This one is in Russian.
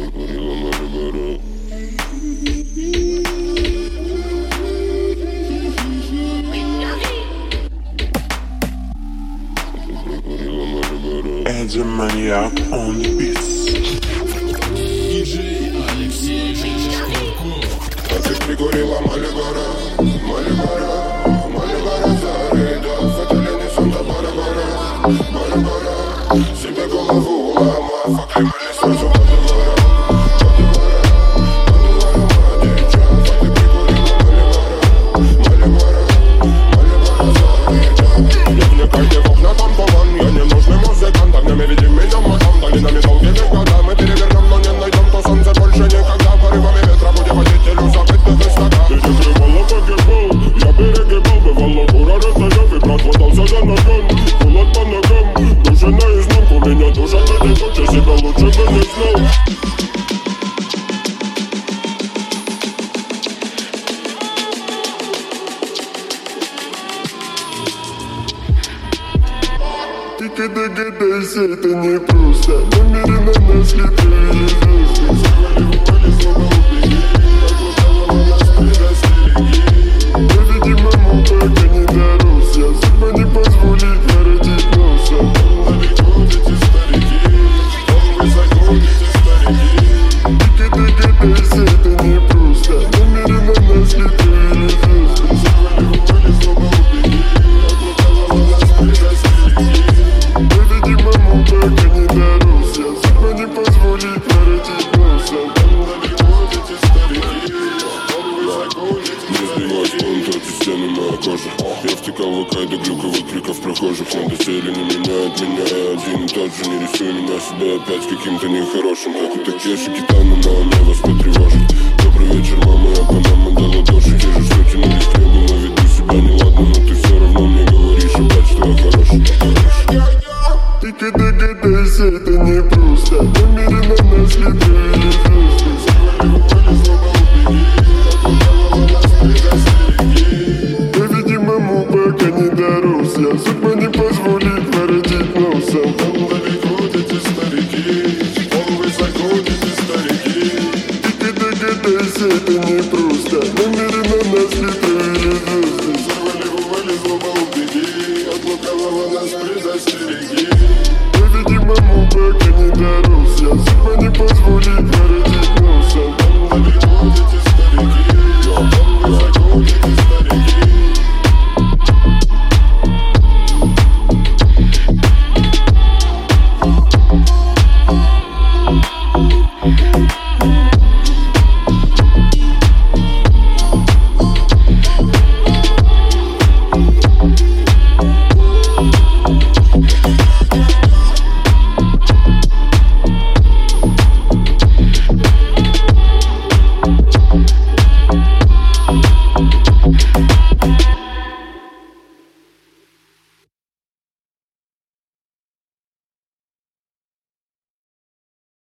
As a maniac on the beats. Диджей Алексей Шишков. А ты прикурила Малибара, Малибара, Малибара зарыта. Фаталини Санта-Барбара, Барбара. Себе голову ломай, факли были сразу под двора. Ты догадайся, это не просто. Намеренно нас летали звезды. Завали в слова убери. Оглушала нас предостереги. Я, видимо, пока не дорос. Я судьба не позволит народить носа. Далеко эти старики, высоко эти старики. Ты догадайся, это не просто. Намеренно нас летали звезды. Завали в слова убери. Оглушала нас предостереги. Пока не дорос, я судьба не позволит народить носа. Далеко эти старики, Не сбивай спон, тратит стены моя кожа. Я втыкал в ВК до глюковых криков прохожих. Надо цели не меняют меня, я один и тот же. Не рисуй меня себя опять каким-то нехорошим. Как у Такеши Китана на уме вас потревожит. Добрый вечер, мама, я Панама до ладоши. Те же что тянулись к небу, но веду себя неладно. Но ты все равно мне говоришь опять, что я хороший. ты догадайся, это не просто. Намеренно нас летали.